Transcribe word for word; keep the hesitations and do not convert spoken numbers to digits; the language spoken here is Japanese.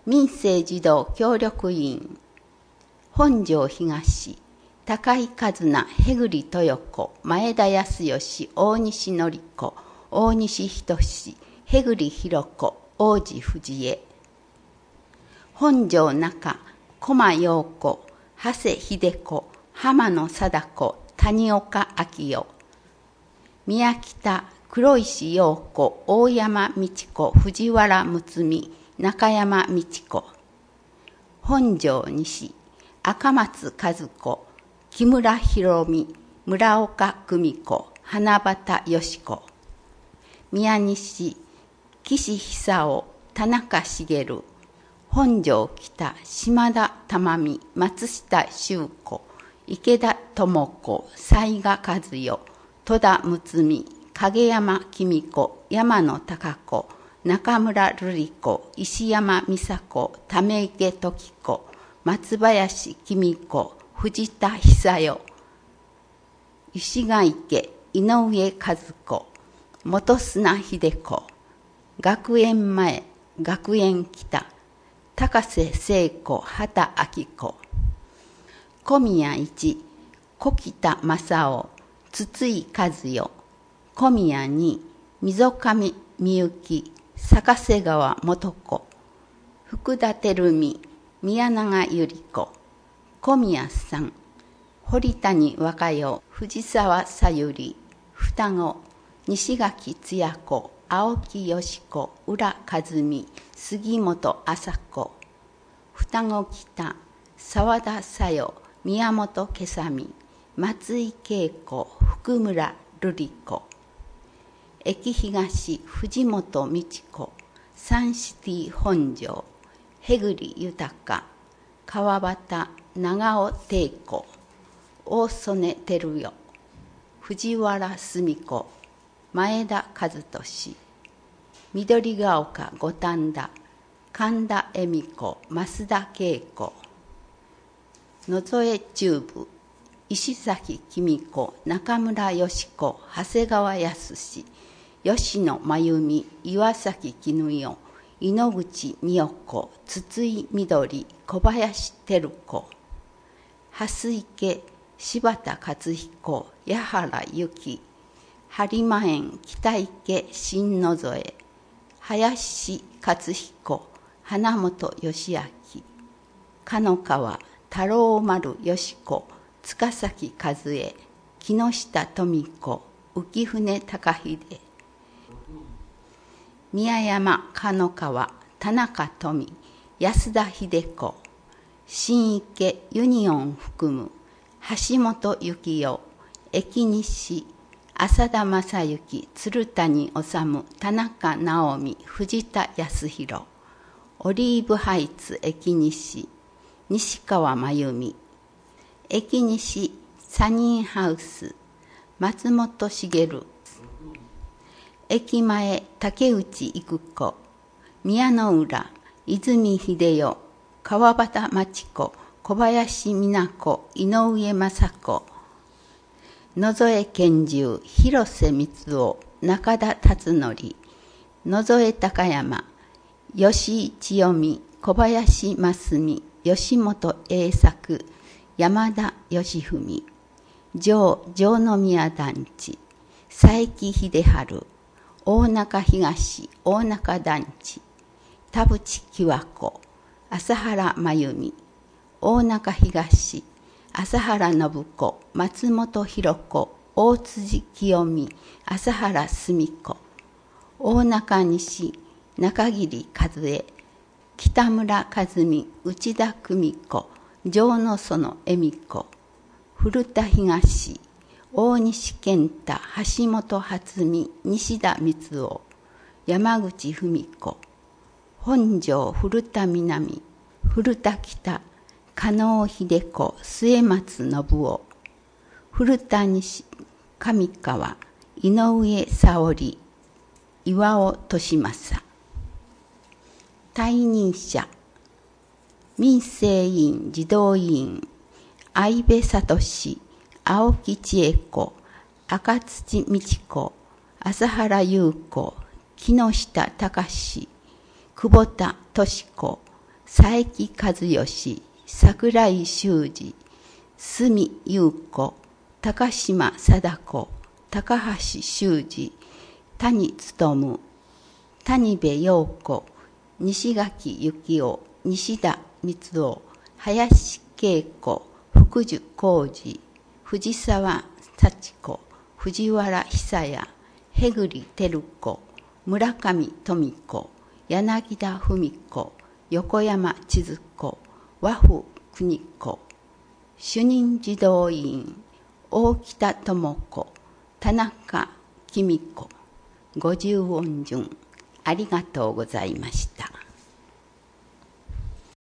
民生児童協力委員、本庄東、高井和奈、辺栗豊子、前田康義、大西典子、大西仁、辺栗弘子、王子藤江、本庄中、駒陽子、長谷秀子、浜野貞子、谷岡昭代、宮北、黒石陽子、大山道子、藤原睦美、中山道子、本庄西、赤松和子、木村博美、村岡久美子、花畑よし子、宮西、岸久夫、田中茂、本庄北、島田珠美、松下修子、池田智子、雑賀和代、戸田睦美、影山公子、山野貴子、中村瑠璃子、石山美佐子、溜池時子、松林公子、藤田久代、石ヶ池、井上和子、元砂秀子、学園前、学園北、高瀬聖子、畑明子、小宮一、小北正夫、筒井和代、小宮二、溝上美幸、坂瀬川素子、福田照美、宮永百合子、小宮三、堀谷若代、藤沢さゆり、双子、西垣つや子、青木よし子、浦和美、杉本麻子、双子北、沢田小代、宮本けさみ、松井恵子、福村瑠璃子、駅東、藤本美智子、サンシティ本庄、辺栗豊、川端、長尾貞子、大曽根照代、藤原澄子、前田和俊、緑が丘五反田、神田恵美子、増田恵子、野添中部、石崎公子、中村よし子、長谷川康、吉野真由美、岩崎絹代、井ノ口美代子、筒井みどり、小林照子、蓮池、柴田勝彦、矢原由紀、播磨園北池新野添、林勝彦、花本義明、鹿野川、太郎丸よし子、塚崎和恵、木下富子、浮舟高秀、宮山鹿野川、田中富、安田秀子、新池ユニオン含む、橋本幸代、駅西、浅田正幸、鶴谷治、田中直美、藤田康弘、オリーブハイツ駅西、西川真由美、駅西サニーハウス、松本茂、駅前竹内育子、宮の浦、泉秀代、川端真知子、小林美奈子、井上雅子、野添健十、広瀬光雄、中田達則、野添高山、吉井千代美、小林真澄、吉本栄作、山田義文、城城宮団地、佐伯秀治、大中東、大中団地、田淵喜和子、朝原真由美、大中東、朝原信子、松本博子、大辻清美、朝原澄子、大中西、中桐和恵、北村和美、内田久美子、城野園恵美子、古田東、大西健太、橋本初美、西田光雄、山口文子、本庄古田南、古田北、加納秀子、末松信夫、古田西、上川、井上沙織、岩尾利正。退任者、民生委員児童委員、相部聡、青木千恵子、赤土美智子、朝原優子、木下隆、久保田敏子、 佐伯和義、櫻井修司、角優子、高島貞子、高橋修司、谷勉、谷部陽子、西垣幸夫、西田光雄、林恵子、福寿浩二、藤沢幸子、藤原久也、辺栗照子、村上富子、柳田文子、横山千鶴子、和風邦子、主任児童委員、大北智子、田中紀美子、五十音順、ありがとうございました。